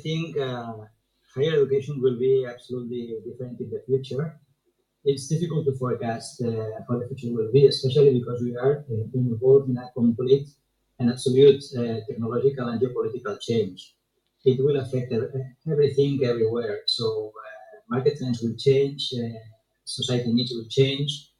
think higher education will be absolutely different in the future. It's difficult to forecast how the future will be, especially because we are being involved in a complete and absolute technological and geopolitical change. It will affect everything everywhere. So market trends will change, society needs will change.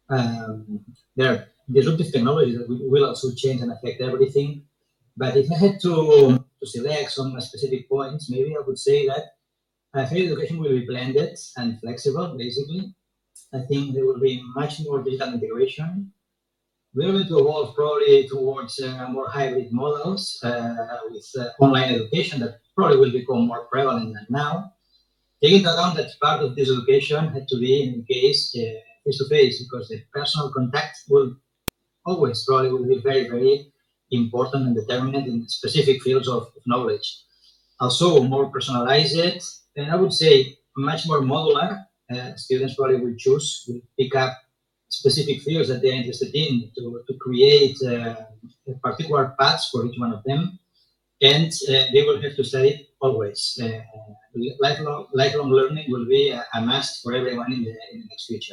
There are disruptive technologies that will also change and affect everything. But if I had to select some specific points, maybe I would say that higher education will be blended and flexible, basically. I think there will be much more digital integration. We're going to evolve probably towards more hybrid models with online education that probably will become more prevalent than now. Take into account that part of this education had to be, in case, face-to-face, because the personal contact will always probably will be very, very important and determinant in specific fields of knowledge. Also, more personalized, and I would say much more modular. Students probably will pick up specific fields that they're interested in to create particular paths for each one of them, and they will have to study always. Lifelong learning will be a must for everyone in the next future.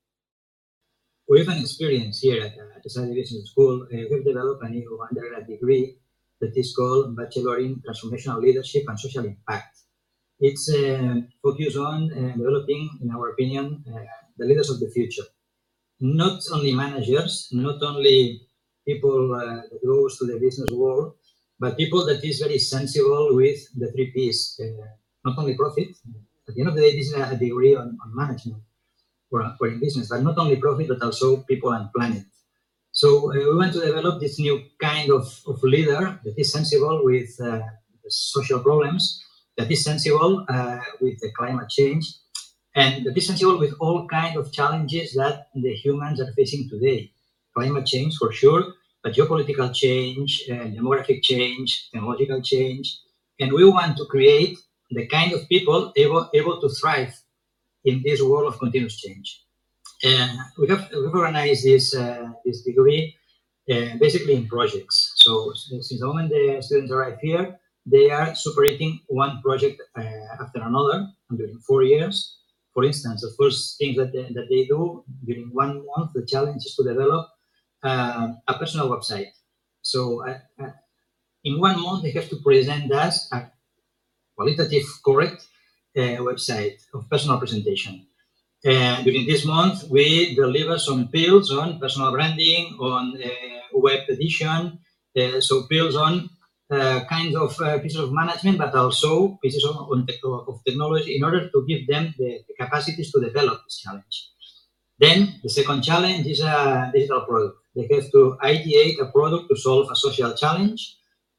We have an experience here at the Saudi Business School. We've developed a new undergrad degree that is called Bachelor in Transformational Leadership and Social Impact. It's focused on developing, in our opinion, the leaders of the future. Not only managers, not only people that goes to the business world, but people that is very sensible with the 3 Ps. Not only profit. At the end of the day, this is a degree on management or in business, but not only profit, but also people and planet. So we want to develop this new kind of leader that is sensible with the social problems, that is sensible with the climate change, and that is sensible with all kinds of challenges that the humans are facing today. Climate change, for sure, but geopolitical change, demographic change, technological change. And we want to create the kind of people able to thrive in this world of continuous change. We've organized this degree basically in projects. So since the moment the students arrive here, they are superating one project after another during 4 years. For instance, the first thing that they do during 1 month, the challenge is to develop a personal website. So in 1 month, they have to present us a qualitative, correct website of personal presentation. During this month, we deliver some pills on personal branding, on web edition, so pills on kinds of pieces of management, but also pieces of technology in order to give them the capacities to develop this challenge. Then the second challenge is a digital product. They have to ideate a product to solve a social challenge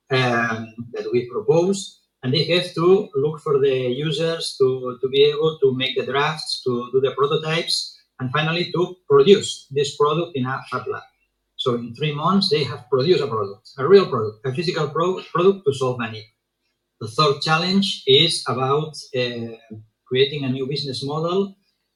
that we propose. And they have to look for the users to be able to make the drafts, to do the prototypes, and finally to produce this product in a Fab Lab. So in 3 months, they have produced a product, a real product, a physical product to solve a need. The third challenge is about creating a new business model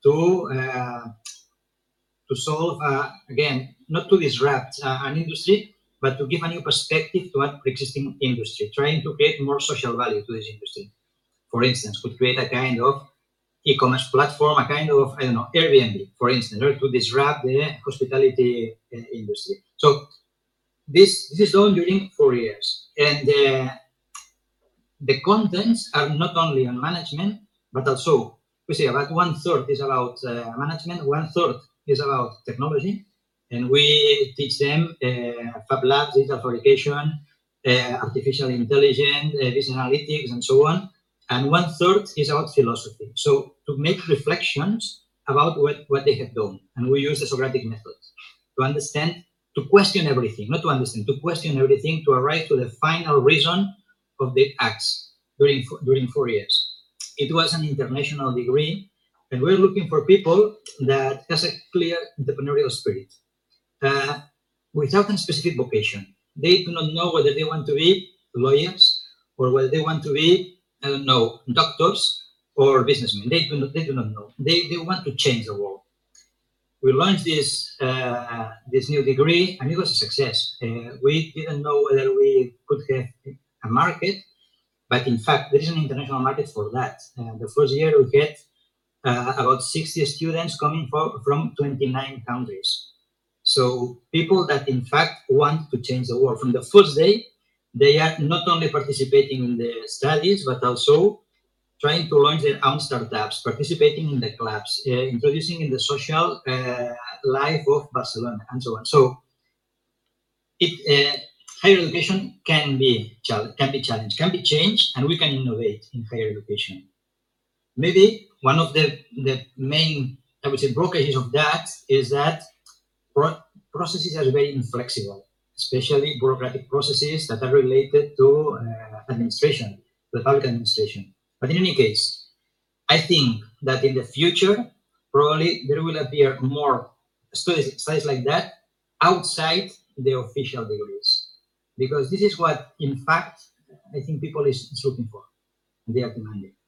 to solve, again, not to disrupt an industry, but to give a new perspective to an existing industry, trying to create more social value to this industry. For instance, could create a kind of e-commerce platform, a kind of, Airbnb, for instance, in order to disrupt the hospitality industry. So this is done during 4 years. And the contents are not only on management, but also, we say about 1/3 is about management, 1/3 is about technology. And we teach them Fab Labs, digital fabrication, artificial intelligence, business analytics, and so on. And 1/3 is about philosophy. So to make reflections about what they have done. And we use the Socratic method to understand, to question everything, not to understand, to question everything, to arrive to the final reason of the acts during 4 years. It was an international degree, and we're looking for people that has a clear entrepreneurial spirit. Without a specific vocation. They do not know whether they want to be lawyers or whether they want to be, doctors or businessmen. They do not know. They want to change the world. We launched this new degree, and it was a success. We didn't know whether we could have a market, But in fact, there is an international market for that. The first year we had about 60 students coming from 29 countries. So people that in fact want to change the world. From the first day, they are not only participating in the studies, but also trying to launch their own startups, participating in the clubs, introducing in the social life of Barcelona, and so on. So higher education can be challenged, can be changed, and we can innovate in higher education. Maybe one of the main, I would say, blockages of that is that processes are very inflexible, especially bureaucratic processes that are related to administration, the public administration. But in any case, I think that in the future, probably there will appear more studies like that outside the official degrees, because this is what, in fact, I think people is looking for. They are demanding.